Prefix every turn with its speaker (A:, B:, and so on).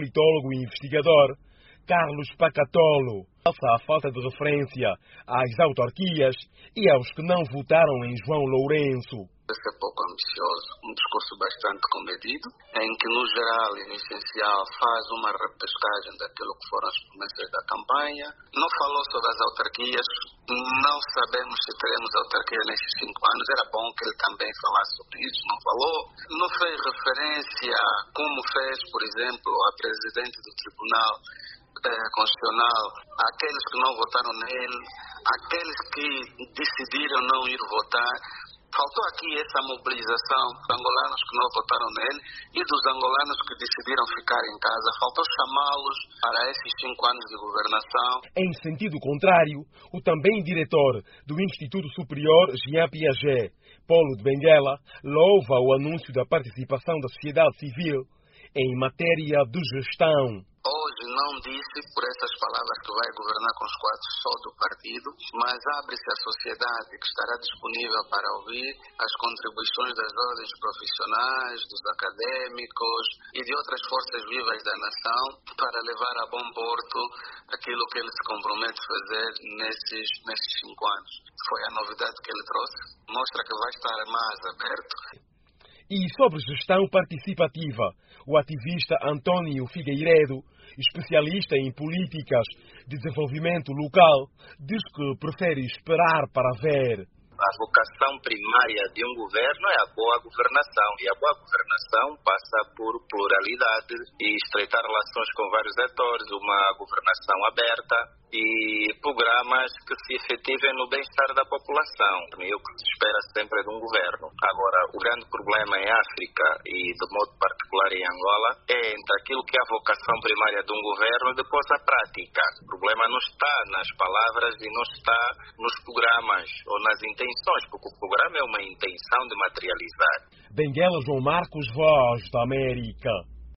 A: politólogo e investigador Carlos Pacatolo alça a falta de referência às autarquias e aos que não votaram em João Lourenço.
B: Esse é pouco ambicioso, um discurso bastante comedido, em que no geral e no essencial faz uma repescagem daquilo que foram as promessas da campanha. Não falou sobre as autarquias, não sabemos se teremos autarquia nestes 5 anos, era bom que ele também falasse sobre isso, não falou. Não fez referência, como fez, por exemplo, a presidente do Tribunal Constitucional, aqueles que não votaram nele, aqueles que decidiram não ir votar. Faltou aqui essa mobilização dos angolanos que não votaram nele e dos angolanos que decidiram ficar em casa. Faltou chamá-los para esses 5 anos de governação.
A: Em sentido contrário, o também diretor do Instituto Superior Jean Piaget, Paulo de Benguela, louva o anúncio da participação da sociedade civil em matéria de gestão.
B: Hoje não disse por essas palavras que vai governar com os quadros só do partido, mas abre-se à sociedade que estará disponível para ouvir as contribuições das ordens profissionais, dos académicos e de outras forças vivas da nação para levar a bom porto aquilo que ele se compromete a fazer nesses 5 anos. Foi a novidade que ele trouxe. Mostra que vai estar mais aberto.
A: E sobre gestão participativa, o ativista António Figueiredo, especialista em políticas de desenvolvimento local, diz que prefere esperar para ver.
C: A vocação primária de um governo é a boa governação. E a boa governação passa por pluralidade e estreitar relações com vários atores, uma governação aberta e programas que se efetivem no bem-estar da população. É o que se espera sempre de um governo. Agora, o grande problema em África e, de modo particular, em Angola, é entre aquilo que é a vocação primária de um governo e depois a prática. O problema não está nas palavras e não está nos programas ou nas intenções, porque o programa é uma intenção de materializar.
A: Benguela João Marcos, Voz da América.